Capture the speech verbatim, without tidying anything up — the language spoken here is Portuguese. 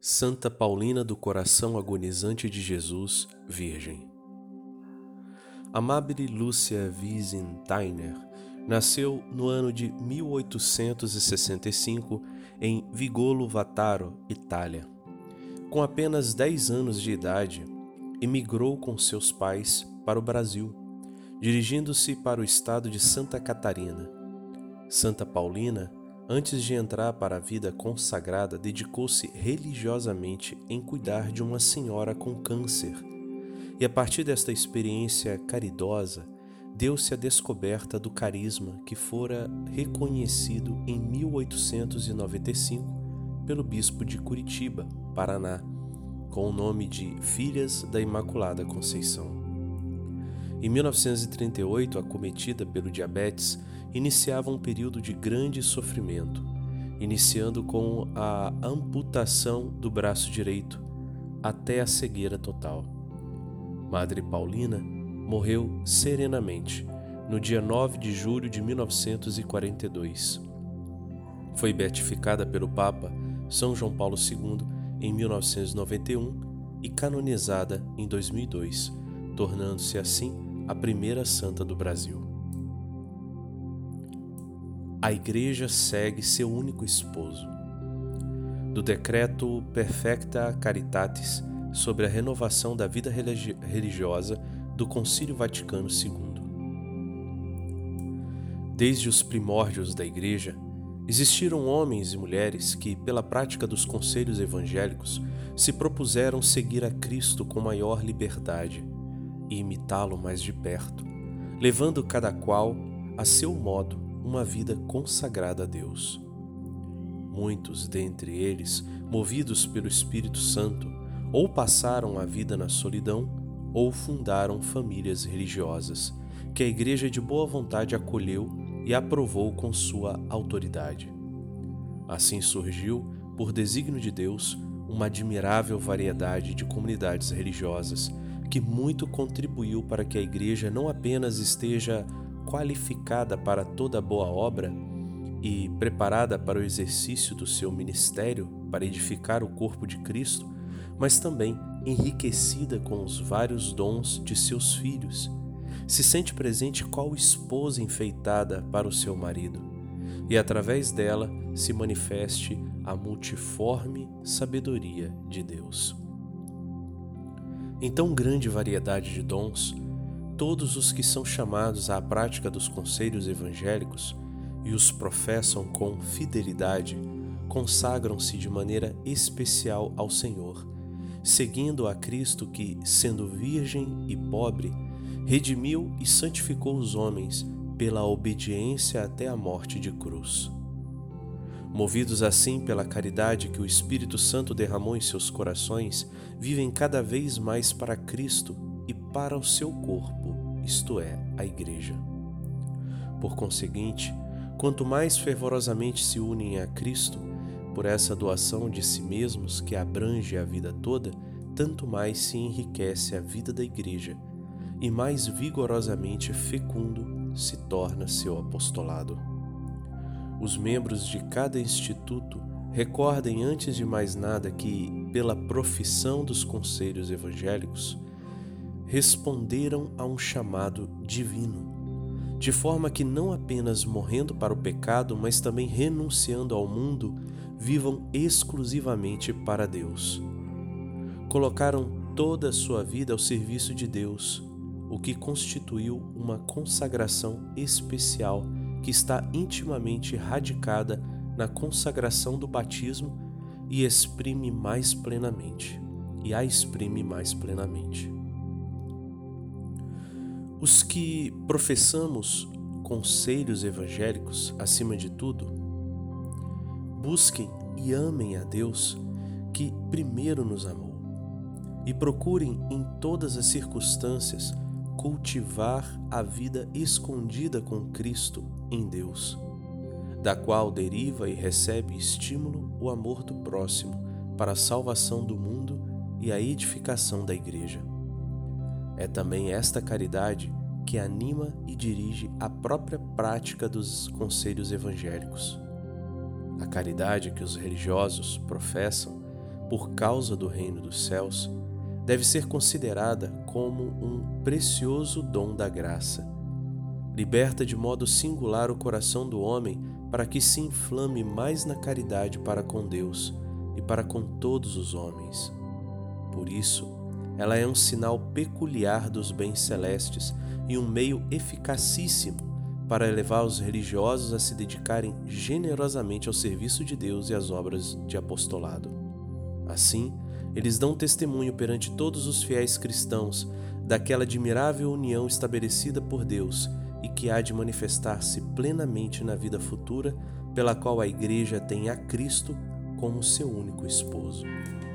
Santa Paulina do Coração Agonizante de Jesus, Virgem. Amabile Lúcia Wiesenthaler nasceu no ano de mil oitocentos e sessenta e cinco em Vigolo Vataro, Itália. Com apenas dez anos de idade, emigrou com seus pais para o Brasil, dirigindo-se para o estado de Santa Catarina. Santa Paulina, antes de entrar para a vida consagrada, dedicou-se religiosamente em cuidar de uma senhora com câncer. E a partir desta experiência caridosa, deu-se a descoberta do carisma que fora reconhecido em mil oitocentos e noventa e cinco pelo bispo de Curitiba, Paraná, com o nome de Filhas da Imaculada Conceição. Em mil novecentos e trinta e oito, acometida pelo diabetes, iniciava um período de grande sofrimento, iniciando com a amputação do braço direito até a cegueira total. Madre Paulina morreu serenamente no dia nove de julho de mil novecentos e quarenta e dois. Foi beatificada pelo Papa São João Paulo segundo em mil novecentos e noventa e um e canonizada em dois mil e dois, tornando-se assim a primeira santa do Brasil. A Igreja segue seu único esposo. Do decreto Perfecta Caritatis sobre a renovação da vida religi- religiosa do Concílio Vaticano segundo. Desde os primórdios da Igreja, existiram homens e mulheres que, pela prática dos conselhos evangélicos, se propuseram seguir a Cristo com maior liberdade e imitá-lo mais de perto, levando cada qual, a seu modo, uma vida consagrada a Deus. Muitos dentre eles, movidos pelo Espírito Santo, ou passaram a vida na solidão, ou fundaram famílias religiosas, que a Igreja de boa vontade acolheu e aprovou com sua autoridade. Assim surgiu, por desígnio de Deus, uma admirável variedade de comunidades religiosas, que muito contribuiu para que a Igreja não apenas esteja qualificada para toda boa obra e preparada para o exercício do seu ministério para edificar o corpo de Cristo, mas também enriquecida com os vários dons de seus filhos. Se sente presente qual esposa enfeitada para o seu marido, e através dela se manifeste a multiforme sabedoria de Deus. Em tão grande variedade de dons, todos os que são chamados à prática dos conselhos evangélicos e os professam com fidelidade, consagram-se de maneira especial ao Senhor, seguindo a Cristo que, sendo virgem e pobre, redimiu e santificou os homens pela obediência até a morte de cruz. Movidos assim pela caridade que o Espírito Santo derramou em seus corações, vivem cada vez mais para Cristo e para o seu corpo, isto é, a Igreja. Por conseguinte, quanto mais fervorosamente se unem a Cristo, por essa doação de si mesmos que abrange a vida toda, tanto mais se enriquece a vida da Igreja e mais vigorosamente fecundo se torna seu apostolado. Os membros de cada instituto recordem antes de mais nada que, pela profissão dos conselhos evangélicos, responderam a um chamado divino, de forma que não apenas morrendo para o pecado, mas também renunciando ao mundo, vivam exclusivamente para Deus. Colocaram toda a sua vida ao serviço de Deus, o que constituiu uma consagração especial que está intimamente radicada na consagração do batismo e exprime mais plenamente, e a exprime mais plenamente. Os que professamos conselhos evangélicos, acima de tudo, busquem e amem a Deus que primeiro nos amou e procurem em todas as circunstâncias cultivar a vida escondida com Cristo em Deus, da qual deriva e recebe estímulo o amor do próximo para a salvação do mundo e a edificação da Igreja. É também esta caridade que anima e dirige a própria prática dos conselhos evangélicos. A caridade que os religiosos professam por causa do reino dos céus, deve ser considerada como um precioso dom da graça. Liberta de modo singular o coração do homem para que se inflame mais na caridade para com Deus e para com todos os homens. Por isso, ela é um sinal peculiar dos bens celestes e um meio eficacíssimo para levar os religiosos a se dedicarem generosamente ao serviço de Deus e às obras de apostolado. Assim, eles dão testemunho perante todos os fiéis cristãos daquela admirável união estabelecida por Deus e que há de manifestar-se plenamente na vida futura, pela qual a Igreja tem a Cristo como seu único esposo.